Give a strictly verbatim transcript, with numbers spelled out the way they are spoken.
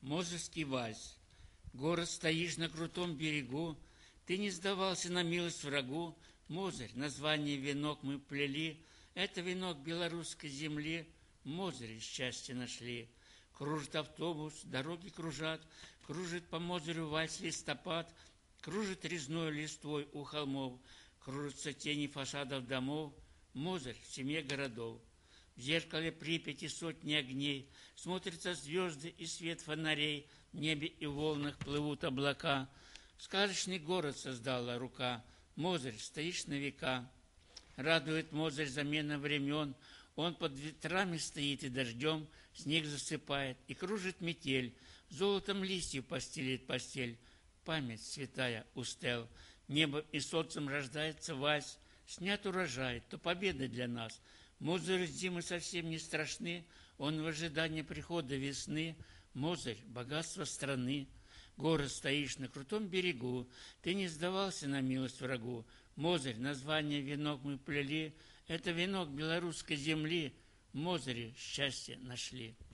Мозырский вальс. Город стоишь на крутом берегу, ты не сдавался на милость врагу. Мозырь, название венок мы плели, это венок белорусской земли. Мозырь счастье нашли. Кружит автобус, дороги кружат, кружит по Мозырю вальс листопад, кружит резной листвой у холмов, кружатся тени фасадов домов. Мозырь в семье городов. В зеркале Припяти сотни огней, смотрятся звезды и свет фонарей, в небе и в волнах плывут облака. Сказочный город создала рука, Мозырь, стоишь на века. Радует Мозырь замена времен, он под ветрами стоит и дождем, снег засыпает и кружит метель, золотом листьев постелит постель. Память святая устел, небом и солнцем рождается вальс, снят урожай, то победа для нас. Мозырь зимы совсем не страшны, он в ожидании прихода весны. Мозырь — богатство страны. Город стоишь на крутом берегу, ты не сдавался на милость врагу. Мозырь, название венок мы плели, это венок белорусской земли. В Мозыре счастье нашли.